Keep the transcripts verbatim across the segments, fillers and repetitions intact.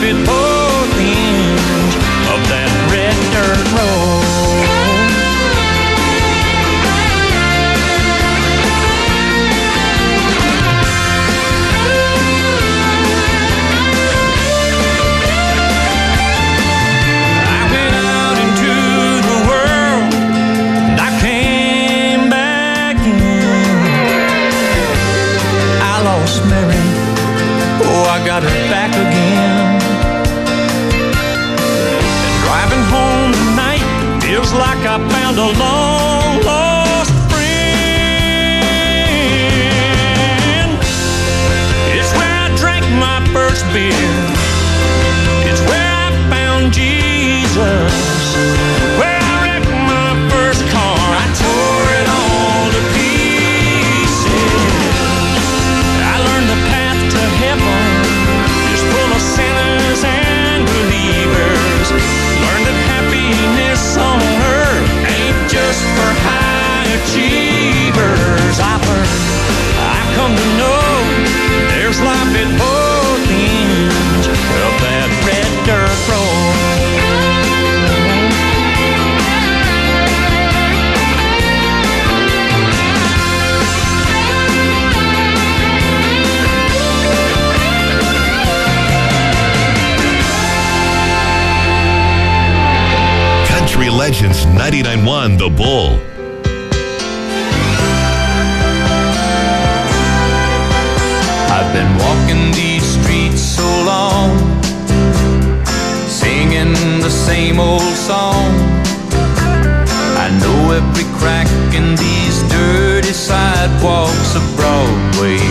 at both ends of that red dirt road. I got it back again. And driving home tonight feels like I found a long lost friend. It's where I drank my first beer. It's where I found Jesus. Where I wrecked my first car. I tore it all to pieces. I learned the path to heaven, sinners and believers. Learn that happiness on earth ain't just for high achievers. I've learned, I've come to know there's life at both ends of that red dirt road. Country Legends ninety-nine point one The Bull. I've been walking these streets so long, singing the same old song. I know every crack in these dirty sidewalks of Broadway,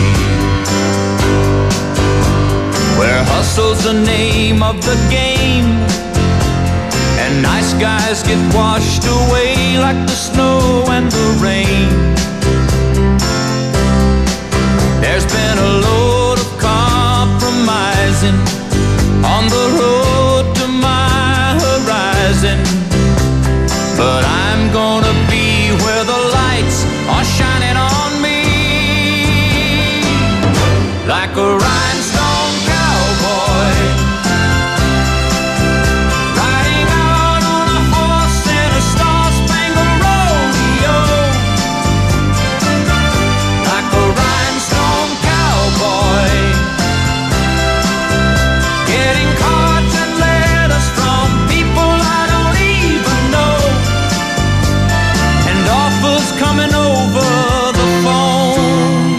where hustle's the name of the game, and nice guys get washed away like the snow and the rain. There's been a load of compromising on the road to my horizon, but I'm gonna be where the lights are shining on me, like a rhinestone cowboy. Coming over the phone.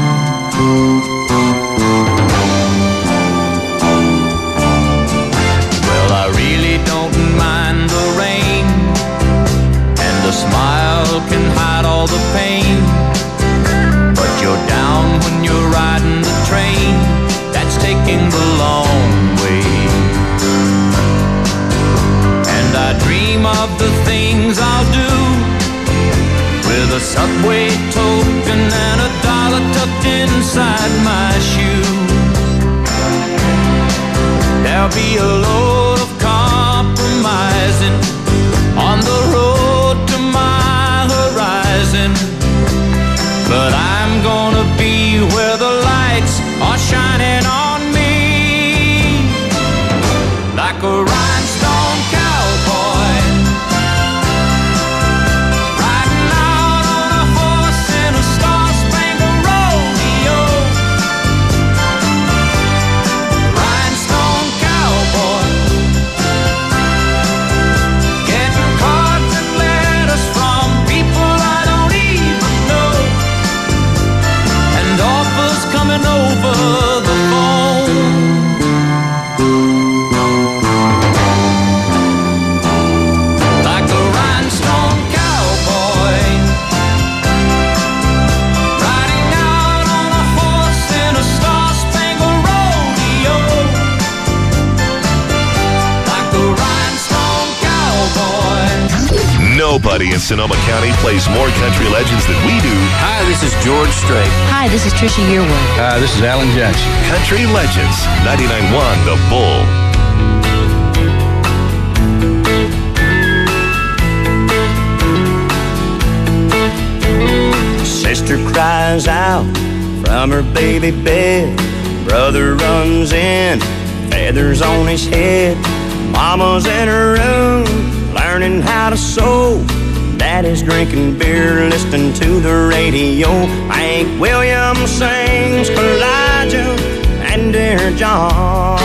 Well, I really don't mind the rain, and a smile can hide all the pain, but you're down when you're riding the train that's taking the long way. And I dream of the things I'll do with a Subway token and a dollar tucked inside my shoe. There'll be a load of compromising on the road to my horizon, but I'm gonna be where the lights are shining on me, like a rhinestone cowboy. Over the phone. Like a rhinestone cowboy, riding out on a horse in a star-spangled rodeo. Like a rhinestone cowboy. Nobody in Sonoma County plays more country legends than we do. Hi, this is George Strait. Hi, this is Trisha Yearwood. Hi, this is Alan Jackson. Country Legends ninety-nine point one The Bull. Sister cries out from her baby bed. Brother runs in, feathers on his head. Mama's in her room, learning how to sew. Daddy's drinking beer, listening to the radio. Hank Williams sings Elijah and Dear John.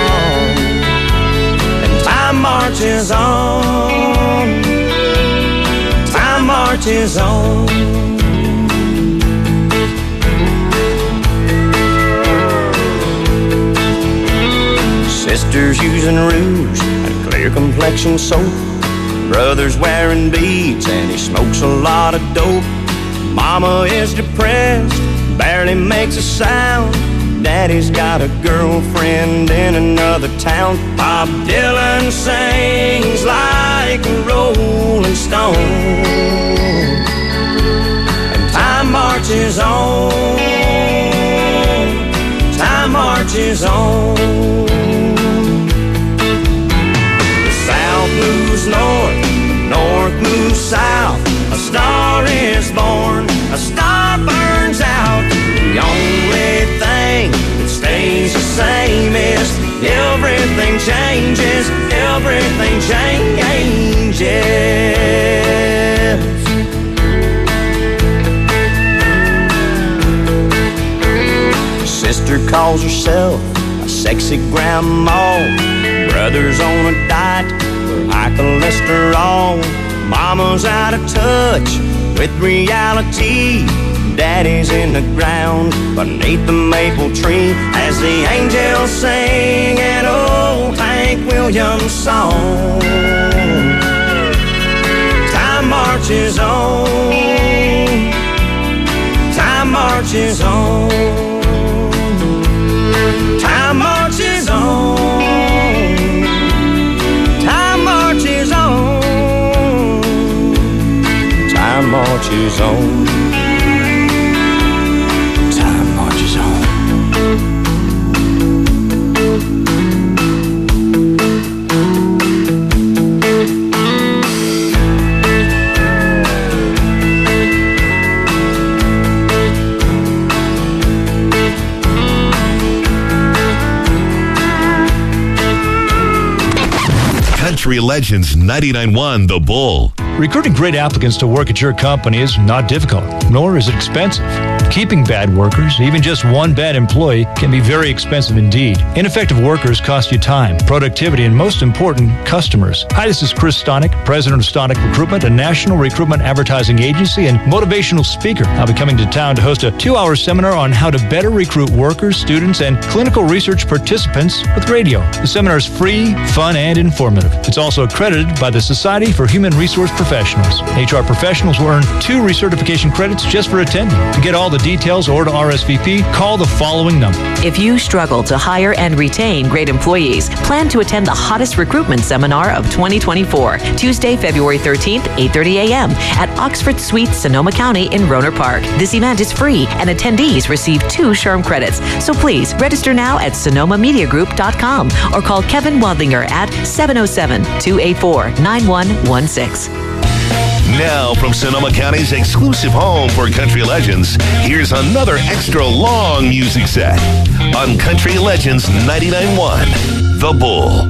And time marches on, time marches on. Sisters using rouge and clear complexion soap. Brother's wearing beads and he smokes a lot of dope. Mama is depressed, barely makes a sound. Daddy's got a girlfriend in another town. Bob Dylan sings like a rolling stone. And time marches on, time marches on. South moves north, north moves south. A star is born, a star burns out. The only thing that stays the same is everything changes, everything changes. Sister calls herself a sexy grandma. Brother's on a diet for high cholesterol. Mama's out of touch with reality. Daddy's in the ground beneath the maple tree as the angels sing an old Hank Williams song. Time marches on, time marches on, time marches on. Time marches on. Time marches on. Country Legends ninety-nine point one The Bull. Recruiting great applicants to work at your company is not difficult, nor is it expensive. Keeping bad workers, even just one bad employee, can be very expensive indeed. Ineffective workers cost you time, productivity, and most important, customers. Hi, this is Chris Stonick, president of Stonick Recruitment, a national recruitment advertising agency and motivational speaker. I'll be coming to town to host a two-hour seminar on how to better recruit workers, students, and clinical research participants with radio. The seminar is free, fun, and informative. It's also accredited by the Society for Human Resource Professionals. H R professionals will earn two recertification credits just for attending. To get all the details or to R S V P, call the following number. If you struggle to hire and retain great employees, plan to attend the hottest recruitment seminar of twenty twenty-four, Tuesday, February thirteenth, eight thirty a.m. at Oxford Suites, Sonoma County in Rohnert Park. This event is free and attendees receive two SHRM credits. So please register now at sonoma media group dot com or call Kevin Wadlinger at seven oh seven, two eight four, nine one one six. Now, from Sonoma County's exclusive home for country legends, here's another extra long music set on Country Legends ninety-nine point one The Bull.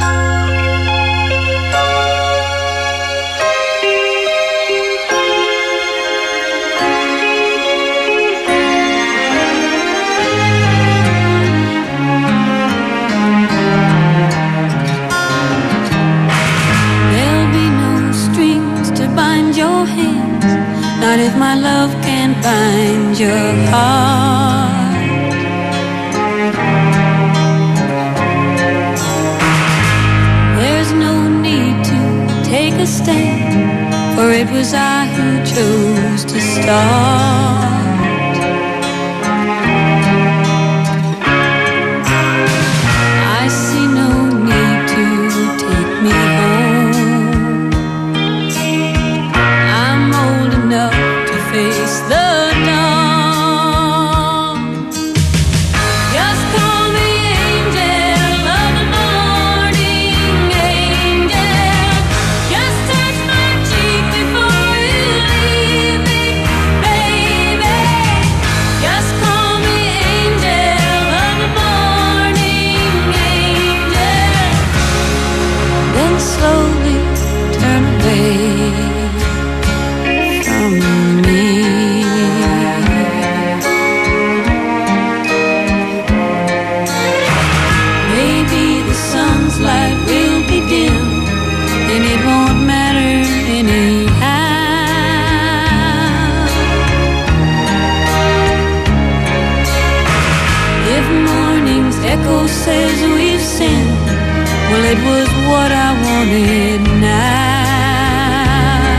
Not if my love can find your heart. There's no need to take a stand, for it was I who chose to start. I see no need to take me home. Face the dawn. Just call me angel of the morning, angel. Just touch my cheek before you leave me, baby. says we've sinned. Well, it was what I wanted now.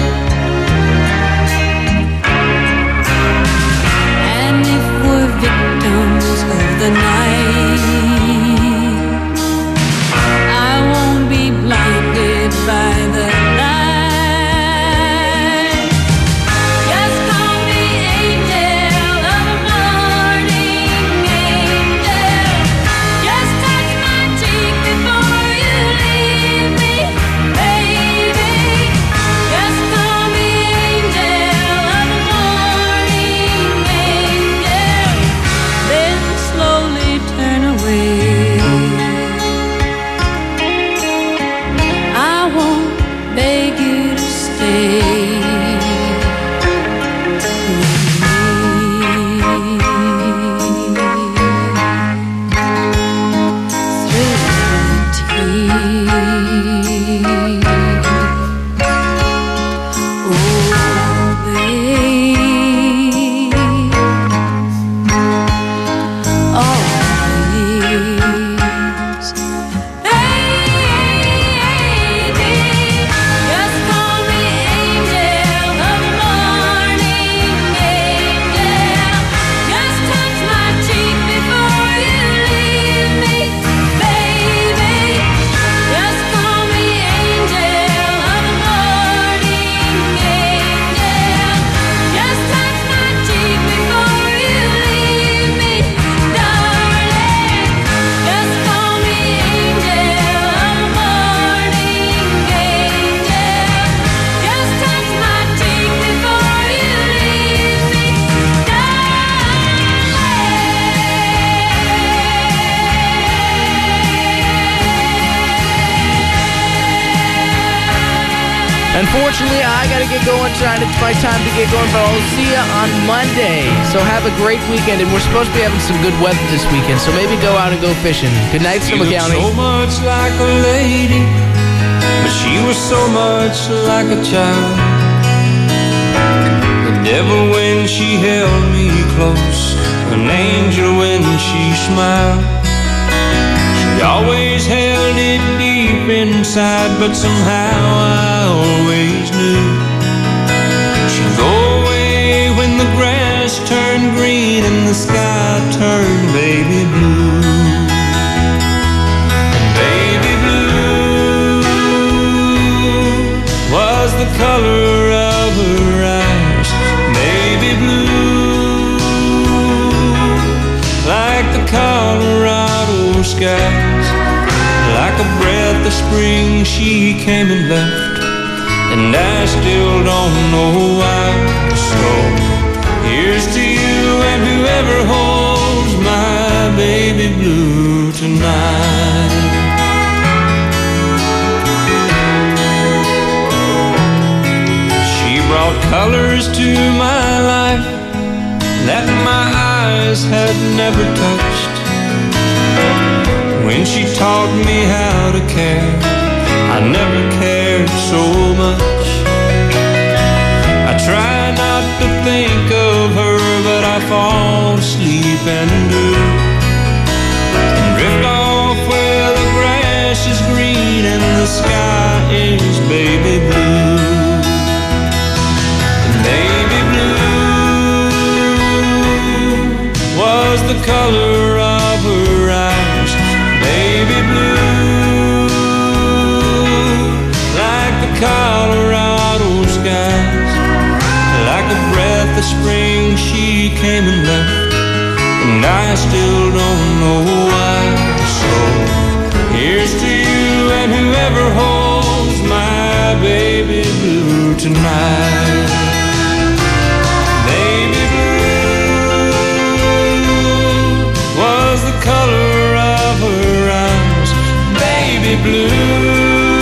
And if we're victims of the night, I won't be blinded by the light. Just call me angel of the morning, angel. Just touch my cheek before you leave me, baby. Just call me angel of the morning, angel. Then slowly turn away. I won't beg you to stay Unfortunately, I gotta get going tonight. It's my time to get going, but I'll see you on Monday. So have a great weekend, and we're supposed to be having some good weather this weekend, so maybe go out and go fishing. Good night, Sonoma County. So much like a lady, but she was so much like a child. The devil when she held me close, an angel when she smiled. She always held it deep inside, but somehow I always knew she'd go away when the grass turned green and the sky turned baby blue. And baby blue was the color of her eyes. Baby blue, like the Colorado skies. Like a breath of spring she came and left, and I still don't know why. So here's to you and whoever holds my baby blue tonight. She brought colors to my life that my eyes had never touched. When she taught me how to care, I never cared so much. I try not to think of her, but I fall asleep and do, and drift off where the grass is green and the sky is baby blue. And baby blue was the color of her eyes. Baby blue, like the Colorado skies. Like a breath of spring she came and left, and I still don't know why. So here's to you and whoever holds my baby blue tonight. Baby blue was the color of her eyes. Baby blue,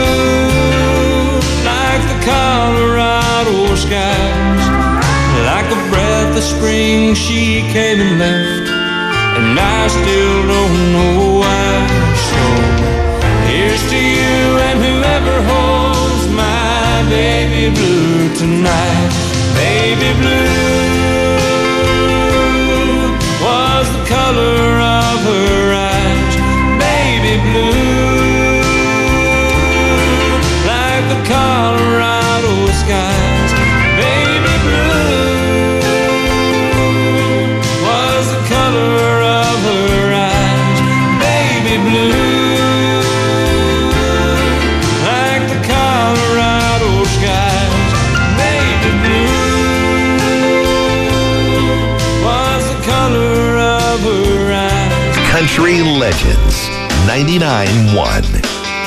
like the Colorado skies. Like a breath of spring she came and left, and I still don't know why. So here's to you and whoever holds my baby blue tonight. Baby blue was the color of her eyes. baby blue, like the Colorado skies. Baby blue was the color of her eyes. Baby blue, like the Colorado skies. Baby blue was the color of her eyes. Country Legends ninety-nine point one.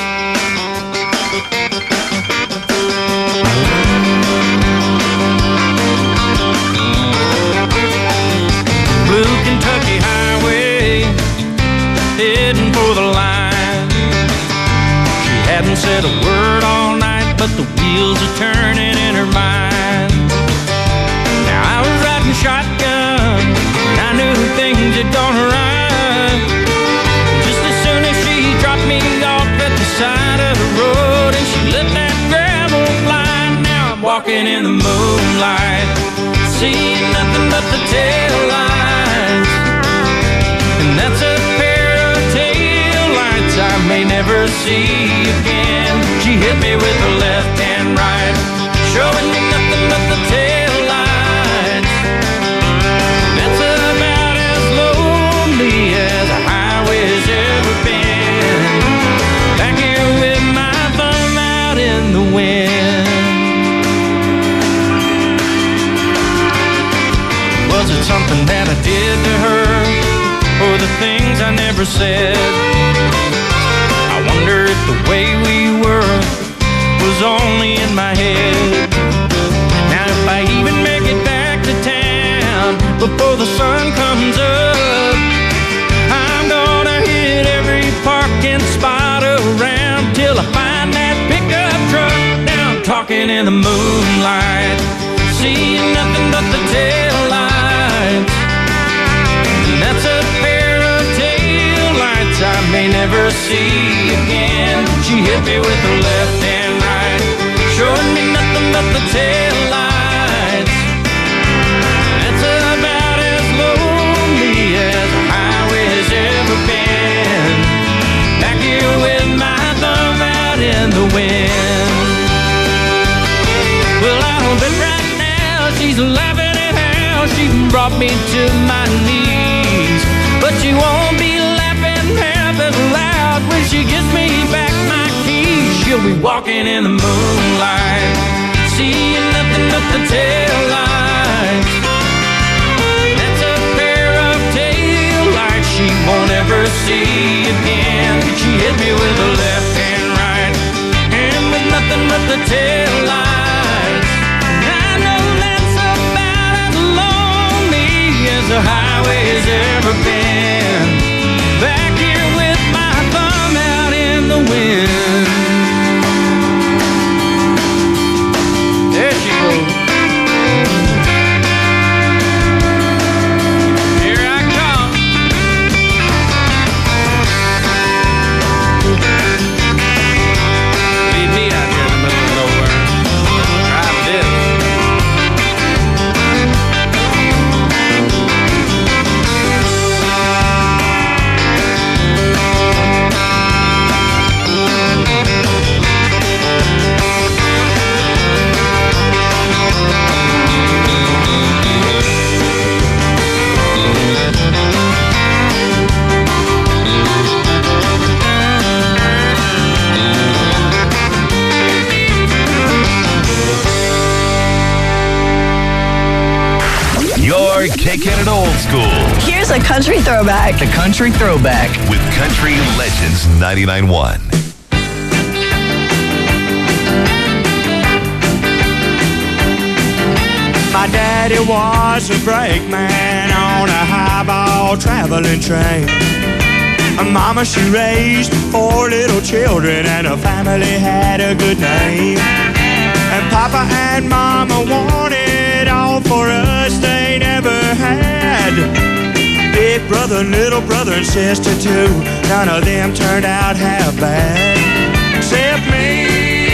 Blue Kentucky Highway, heading for the line. She hadn't said a word all night, but the wheels are turning in her mind. Now I was riding shotgun, and I knew things had gone right. Just as soon as she dropped me off at the side of the road, and she let that gravel fly. Now I'm walking in the moonlight, seeing nothing but the tail lights. And that's a pair of tail lights I may never see again. She hit me with her left and right, showing me nothing but the tail lights. That's about as lonely as a highway's ever been. Back here with my thumb out in the wind. Was it something that I did to her, or the things I never said? I wonder if the way we were was only in my head. Now if I even make it back to town before the sun comes up, I'm gonna hit every parking spot around till I find that pickup truck. Now I'm talking in the moonlight, seeing nothing but the tail lights. And that's a pair of tail lights I may never see again. She hit me with her left and right, showing me nothing but the tail lights. That's about as lonely as a highway's ever been. Back here with my thumb out in the wind. Well, I don't bet right now she's laughing at how she brought me to my knees, but she won't be laughing half as loud when she gives me back my keys. She'll be walking in the moonlight, seeing nothing but the tail lights. That's a pair of tail lights she won't ever see again. She hit me with her left and right, and with nothing but the tail lights. I know that's about as lonely as the highway's ever been. Back here with my thumb out in the wind. There she goes. Here I come. Leave me out here in the middle of nowhere. Try this. You're kicking it old school Here's a country throwback. The Country Throwback. with Country Legends ninety-nine point one. My daddy was a brakeman on a highball traveling train. Mama, she raised four little children, and her family had a good name. And Papa and Mama wanted all for us they never had. Big brother, little brother, and sister too, none of them turned out half bad. Except me,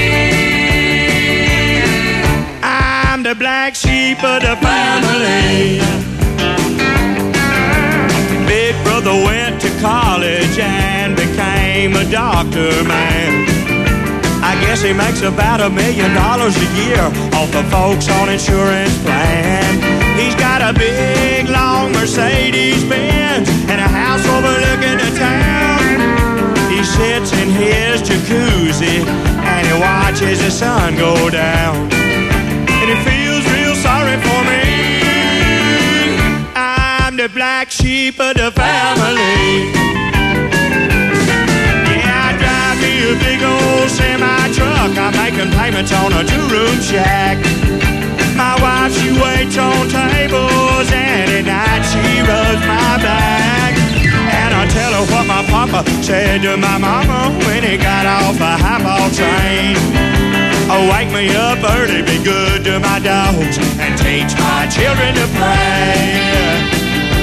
I'm the black sheep of the family. Big brother went to college and became became a doctor, man. I guess he makes about a million dollars a year off the folks on insurance plan. He's got a big, long Mercedes-Benz and a house overlooking the town. He sits in his jacuzzi and he watches the sun go down. And he feels real sorry for me. I'm the black sheep of the family. Yeah, I drive me a big old semi-truck. I'm making payments on a two-room shack. My wife, she waits on tables, and at night she rubs my back. And I tell her what my papa said to my mama when he got off a highball train. Oh, wake me up early, be good to my dogs, and teach my children to pray.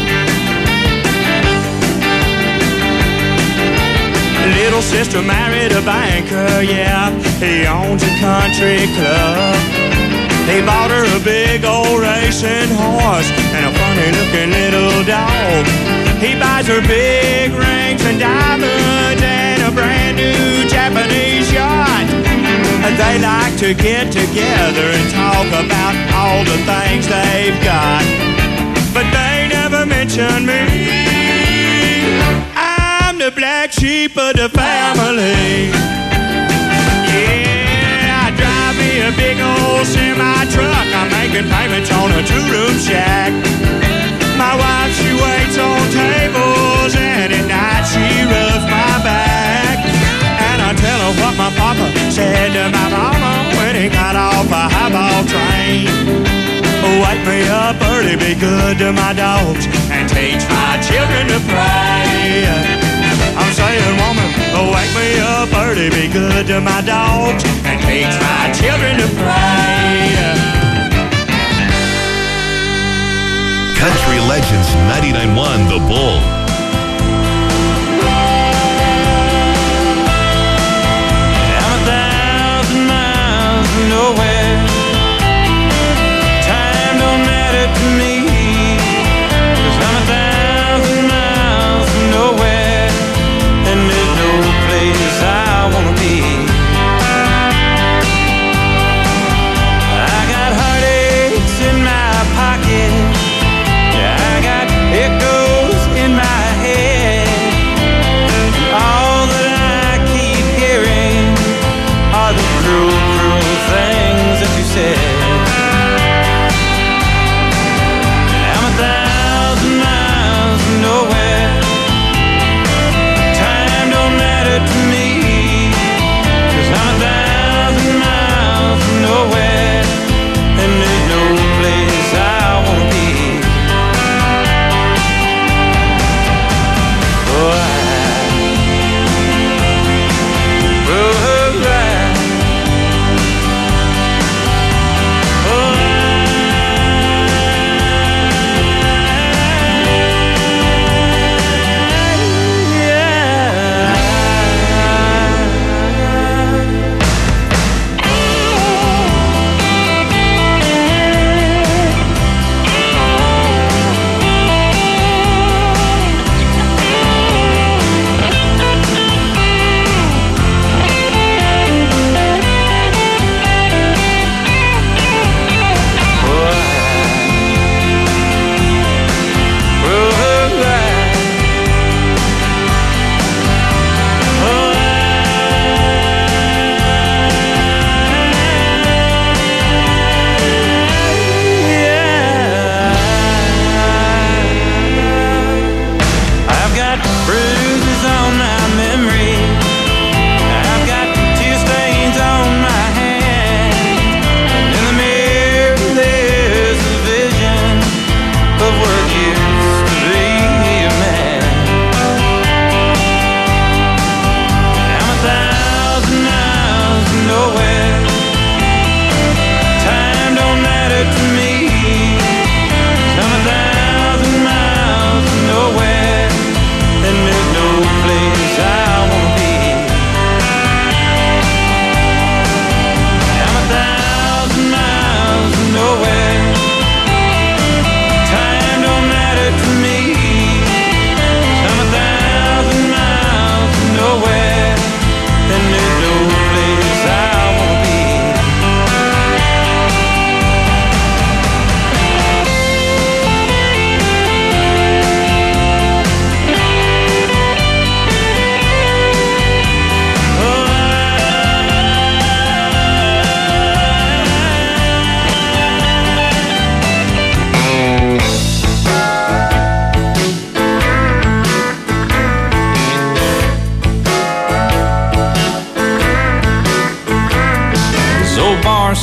Little sister married a banker, yeah, he owns a country club. He bought her a big old racing horse and a funny-looking little dog. He buys her big rings and diamonds and a brand-new Japanese yacht. They like to get together and talk about all the things they've got, but they never mention me. I'm the black sheep of the family. Yeah, I drive me a big old semi-truck. I'm making payments on a two-room shack. My wife, she waits on tables, and at night she rubs my back. And I tell her what my papa said to my mama when he got off a highball train. Wake me up early, be good to my dogs, and teach my children to pray. I'm saying, woman, wake me up early, be good to my dogs, and teach my children to pray. Country Legends ninety-nine point one The Bull. I'm a thousand miles from nowhere. Time don't matter to me, 'cause I'm a thousand miles from nowhere, and there's no place I wanna be. I got heartaches in my pocket, yeah, I got echoes in my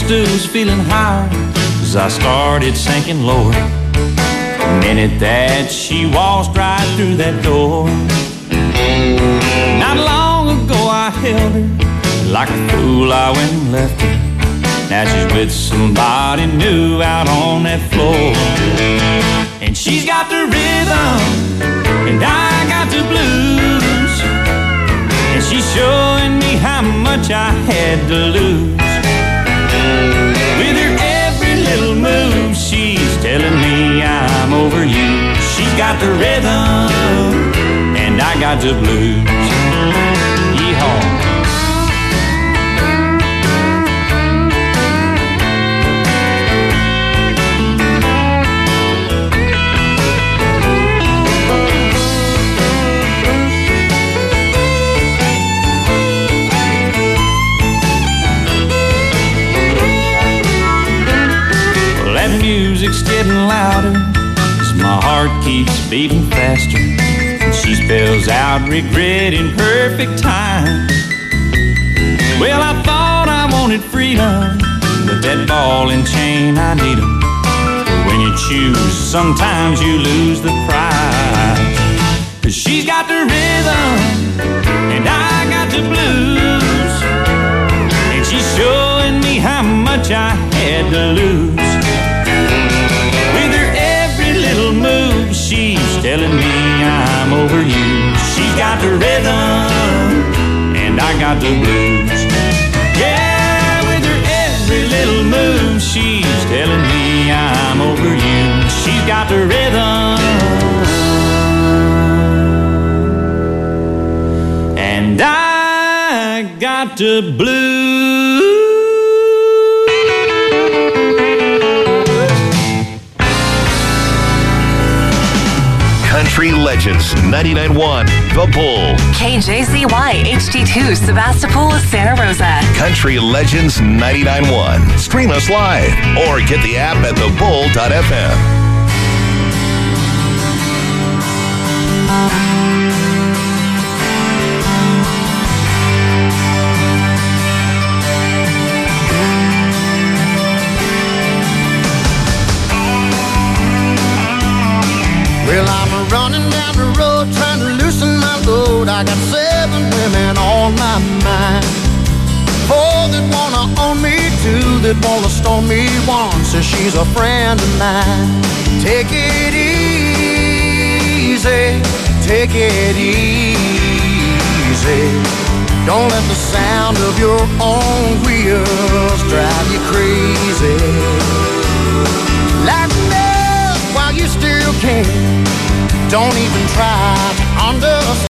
stools feeling high as I started sinking lower. The minute that she waltzed right through that door. Not long ago I held her, like a fool I went and left her. Now she's with somebody new out on that floor. And she's got the rhythm, and I got the blues. And she's showing me how much I had to lose. With her every little move, she's telling me I'm over you. She's got the rhythm, and I got the blues. Yeehaw. Music's getting louder as my heart keeps beating faster, and she spells out regret in perfect time. Well, I thought I wanted freedom, but that ball and chain, I need 'em. When you choose, sometimes you lose the prize. 'Cause she's got the rhythm, and I got the blues. And she's showing me how much I had to lose. With her every little move, she's telling me I'm over you. She's got the rhythm, and I got the blues. Yeah, with her every little move, she's telling me I'm over you. She's got the rhythm, and I got the blues. Country Legends ninety-nine point one, The Bull. K J Z Y H D two, Sebastopol, Santa Rosa. Country Legends ninety-nine point one. Stream us live or get the app at the bull dot f m. Well, I'm running down the road trying to loosen my load. I got seven women on my mind. Four that wanna own me, two that wanna storm me. One says she's a friend of mine. Take it easy, take it easy. Don't let the sound of your own wheels drive you crazy. Lighten up while you still can. Don't even try to understand.